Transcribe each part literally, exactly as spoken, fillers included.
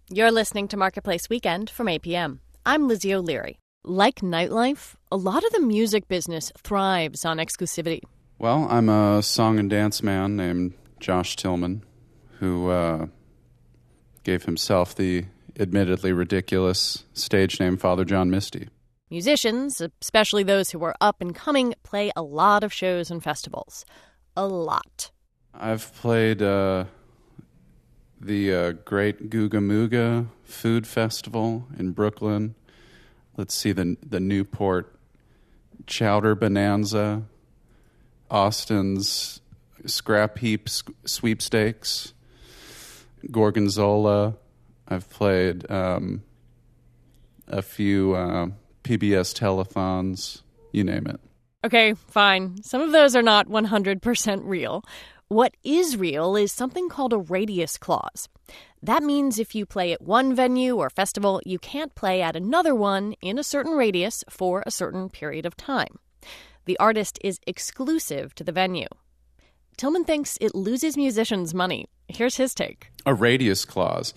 You're listening to Marketplace Weekend from A P M. I'm Lizzie O'Leary. Like nightlife, a lot of the music business thrives on exclusivity. Well, I'm a song and dance man named Josh Tillman, who uh, gave himself the admittedly ridiculous stage name Father John Misty. Musicians, especially those who are up and coming, play a lot of shows and festivals. A lot. I've played uh, the uh, Great Googa Mooga Food Festival in Brooklyn. Let's see, the the Newport Chowder Bonanza, Austin's Scrap Heap Sweepstakes, Gorgonzola. I've played um, a few uh, P B S telethons, you name it. Okay, fine. Some of those are not one hundred percent real. What is real is something called a radius clause. That means if you play at one venue or festival, you can't play at another one in a certain radius for a certain period of time. The artist is exclusive to the venue. Tillman thinks it loses musicians money. Here's his take. A radius clause.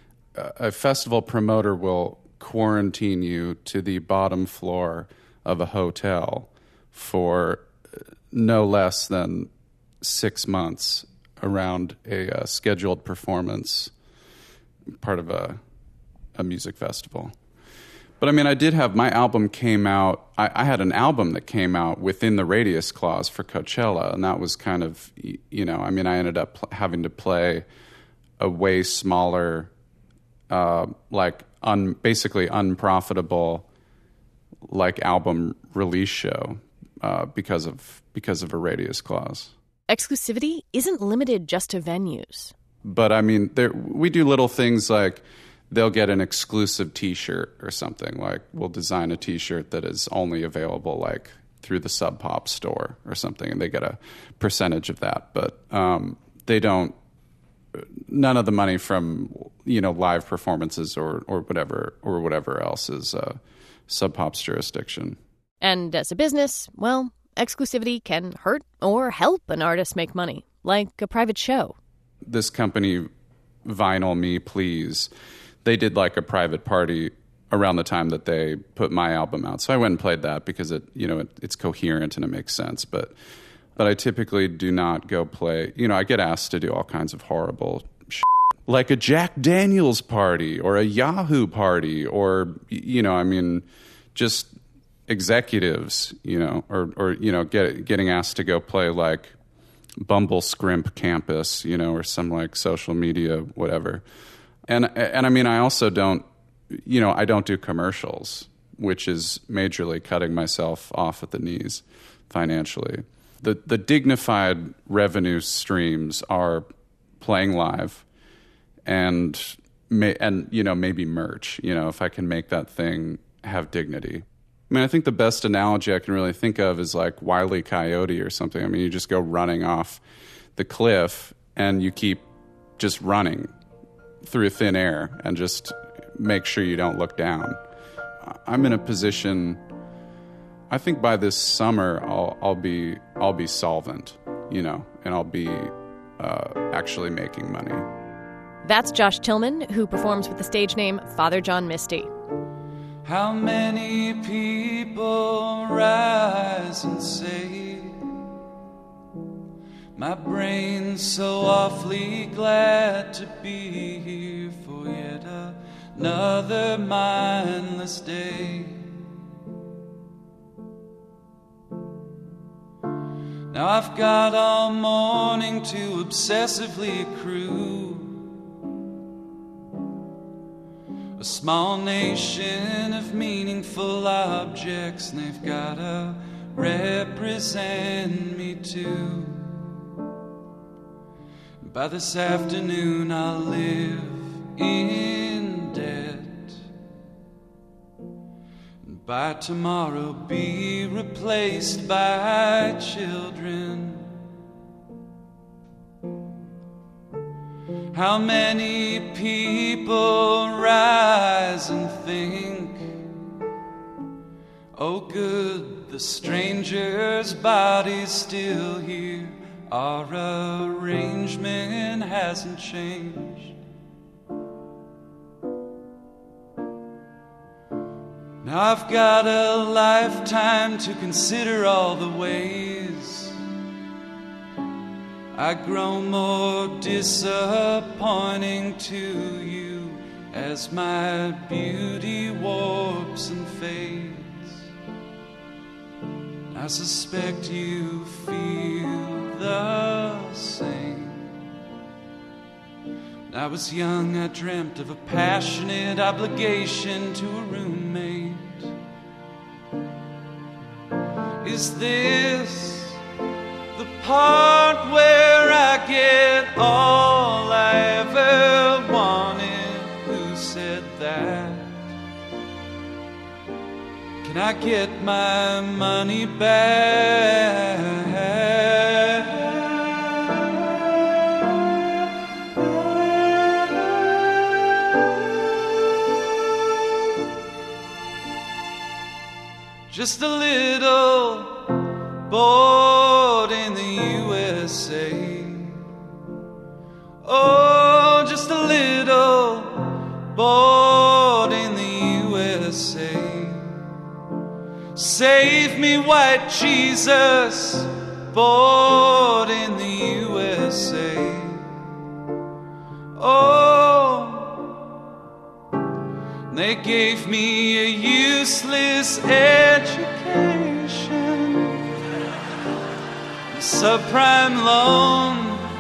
A festival promoter will quarantine you to the bottom floor of a hotel for no less than six months around a uh, scheduled performance, part of a a music festival. But I mean, I did have, my album came out, I, I had an album that came out within the radius clause for Coachella, and that was kind of, you know, I mean, I ended up pl- having to play a way smaller, uh, like, un, basically unprofitable, like, album release show uh, because of because of a radius clause. Exclusivity isn't limited just to venues. But, I mean, there, we do little things like they'll get an exclusive T-shirt or something. Like, we'll design a T-shirt that is only available, like, through the Sub Pop store or something, and they get a percentage of that. But um, they don't, none of the money from, you know, live performances or, or whatever or whatever else is uh, Sub Pop's jurisdiction. And as a business, well, exclusivity can hurt or help an artist make money, like a private show. This company, Vinyl Me Please, they did like a private party around the time that they put my album out. So I went and played that because it, you know, it, it's coherent and it makes sense. But but I typically do not go play, you know, I get asked to do all kinds of horrible shit, like a Jack Daniels party or a Yahoo party or, you know, I mean, just executives, you know, or, or you know, get, getting asked to go play like Bumble Scrimp Campus, you know, or some like social media, whatever. And, and I mean, I also don't, you know, I don't do commercials, which is majorly cutting myself off at the knees financially. The the dignified revenue streams are playing live and, may, and you know, maybe merch, you know, if I can make that thing have dignity. I mean, I think the best analogy I can really think of is like Wile E. Coyote or something. I mean, you just go running off the cliff and you keep just running through thin air and just make sure you don't look down. I'm in a position, I think by this summer I'll, I'll be I'll be solvent, you know, and I'll be uh, actually making money. That's Josh Tillman, who performs with the stage name Father John Misty. How many people rise and say, my brain's so awfully glad to be here for yet another mindless day. Now I've got all morning to obsessively accrue a small nation of meaningful objects, and they've gotta represent me too. By this afternoon I'll live in debt, and by tomorrow be replaced by children. How many people rise and think, oh good, the stranger's body's still here, our arrangement hasn't changed. Now I've got a lifetime to consider all the ways I grow more disappointing to you as my beauty warps and fades. I suspect you feel the same. When I was young, I dreamt of a passionate obligation to a roommate. Is this the part where I get all I ever wanted? Who said that? Can I get my money back? Just a little bored in the U S A. Oh, just a little bored in the U S A. Save me, white Jesus, bored in the U S A. Oh, they gave me a useless education, a subprime loan,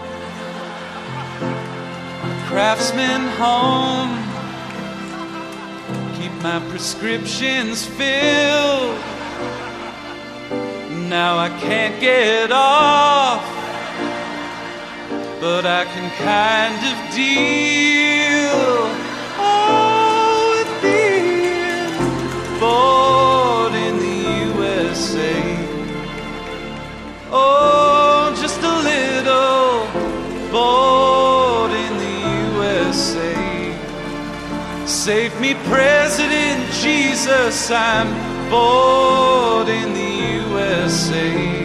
a craftsman home, keep my prescriptions filled. Now I can't get off, but I can kind of deal. Oh, with being bored in the U S A. Oh, just a little bored in the U S A. Save me, President Jesus, I'm bored in the U S A.